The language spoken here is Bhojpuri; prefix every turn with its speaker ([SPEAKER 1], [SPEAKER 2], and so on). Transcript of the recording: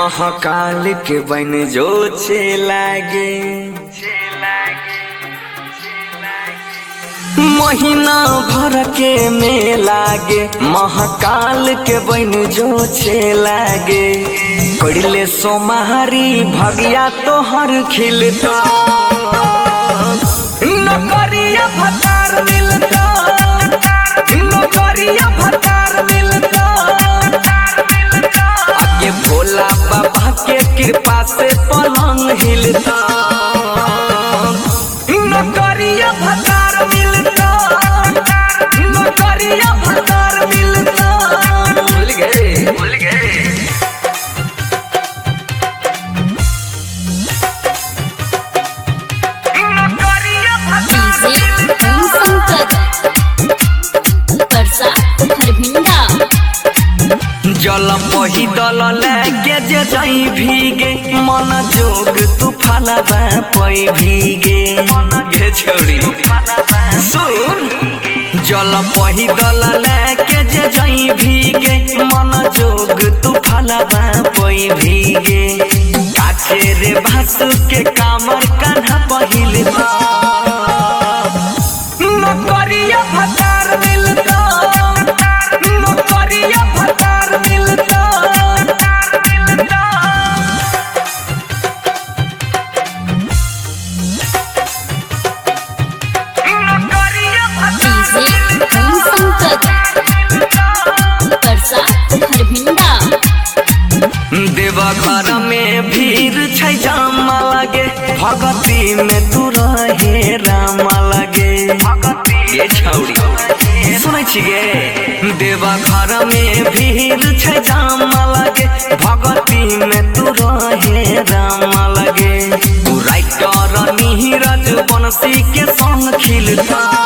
[SPEAKER 1] महाकाल के बन जो छे लागे महीना भर के मेला गे महाकाल के बन जो छे लागे पड़ले सोमारी भगिया तोहर खिलता नौकरिया भतार मिलता नौकरिया भतार मिलता आगे भोला बाबा के कृपा से पलंग हिलता नौकरिया भतार मिलता नौकरिया भतार मिलता भूल गए जल पही दल लेके जे जाई भीगे मन जोग तू फलबा पई भीगे गे छोड़ी सुन जल पही दल लेके जे जाई भीगे मन जोग तू फलबा पई भीगे काछे रे भासु के कामर कान्हा पहिलता नौकरिया भतार मिलता नौकरिया भतार मिलता देवा घर में भीड़ छै जाम लगे भगती में तू रहे राम लगे ये छौड़ी सुनै छी गे देवा घर में भीड़ छै जाम लगे भगती में तू रहे राम लगे तू राइटर नीरज बंसी के संग खिलता